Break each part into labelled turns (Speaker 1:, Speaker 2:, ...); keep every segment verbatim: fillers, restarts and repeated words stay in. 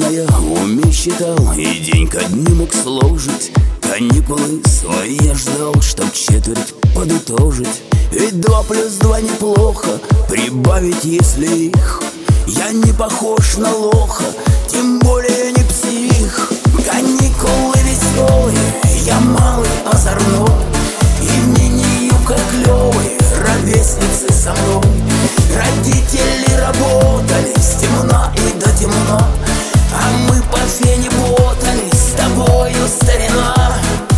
Speaker 1: я в уме считал и день ко дню мог сложить. Каникулы свои я ждал, чтоб четверть подытожить. Ведь два плюс два неплохо прибавить, если их. Я не похож на лоха, тем более не псих. Каникулы веселые, я малый озорной, и в ней юбка клёвые, ровесницы со мной. Родители работали с темна и до темна, а мы по фене ботали с тобою, старина.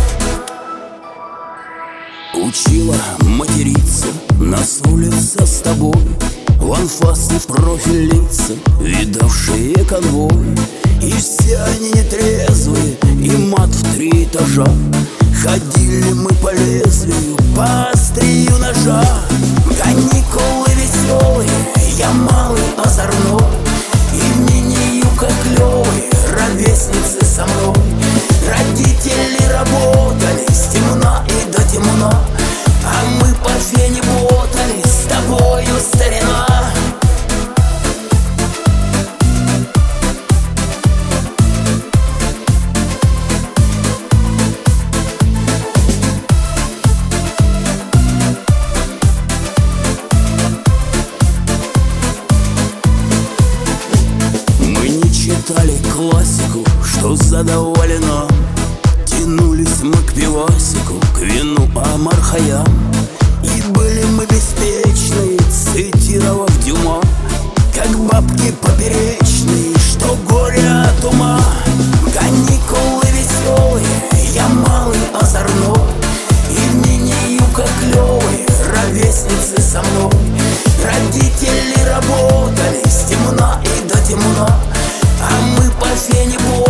Speaker 1: Учила материться, нас улица с тобой, в анфас и в профиль лица, видавшие конвой. И все они нетрезвые, и мат в три этажа. Ходили мы по лезвию, по острию ножа. Каникулы веселые, я малый озорной, и в ней юбка клёвые, ровесницы со мной. Родители работали с темна и до темна, а мы по фене ботали с тобою, старина. Читали классику, что задавали нам, тянулись мы к пивасику, к вину Омар Хайям. И были мы беспечные, цитировав Дюма, как бабки поперечные, что горе от ума. Каникулы веселые, я малый озорной, и в ней юбка клёвые, ровесницы со мной. Родители работали с темна и до темна, а мы по фене ботали